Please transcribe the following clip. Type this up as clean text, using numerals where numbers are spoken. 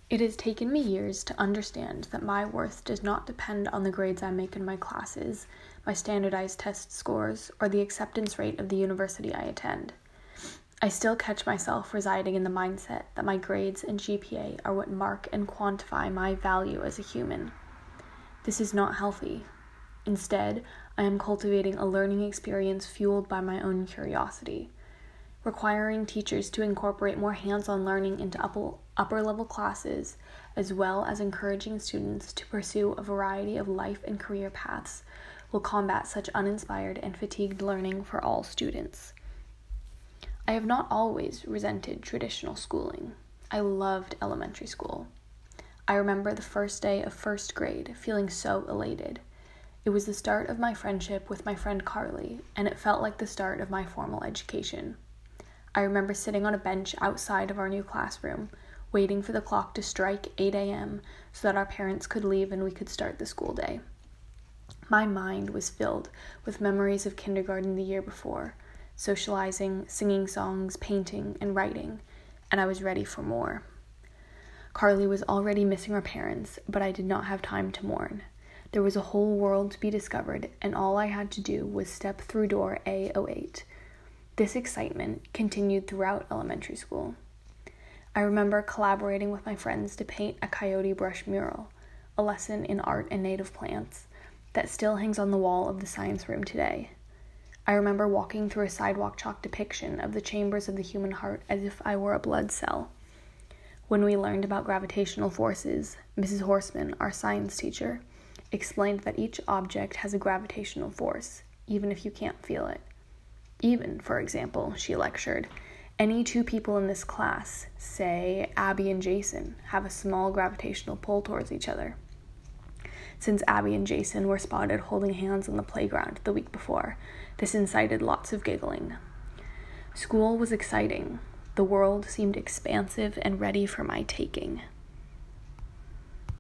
It has taken me years to understand that my worth does not depend on the grades I make in my classes, my standardized test scores, or the acceptance rate of the university I attend. I still catch myself residing in the mindset that my grades and GPA are what mark and quantify my value as a human. This is not healthy. Instead, I am cultivating a learning experience fueled by my own curiosity. Requiring teachers to incorporate more hands-on learning into upper-level classes, as well as encouraging students to pursue a variety of life and career paths, will combat such uninspired and fatigued learning for all students. I have not always resented traditional schooling. I loved elementary school. I remember the first day of first grade feeling so elated. It was the start of my friendship with my friend Carly, and it felt like the start of my formal education. I remember sitting on a bench outside of our new classroom, waiting for the clock to strike 8 a.m. so that our parents could leave and we could start the school day. My mind was filled with memories of kindergarten the year before, socializing, singing songs, painting, and writing, and I was ready for more. Carly was already missing her parents, but I did not have time to mourn. There was a whole world to be discovered, and all I had to do was step through door A08. This excitement continued throughout elementary school. I remember collaborating with my friends to paint a coyote brush mural, a lesson in art and native plants, that still hangs on the wall of the science room today. I remember walking through a sidewalk chalk depiction of the chambers of the human heart as if I were a blood cell. When we learned about gravitational forces, Mrs. Horseman, our science teacher, explained that each object has a gravitational force, even if you can't feel it. Even, for example, she lectured, any two people in this class, say Abby and Jason, have a small gravitational pull towards each other. Since Abby and Jason were spotted holding hands on the playground the week before, this incited lots of giggling. School was exciting. The world seemed expansive and ready for my taking.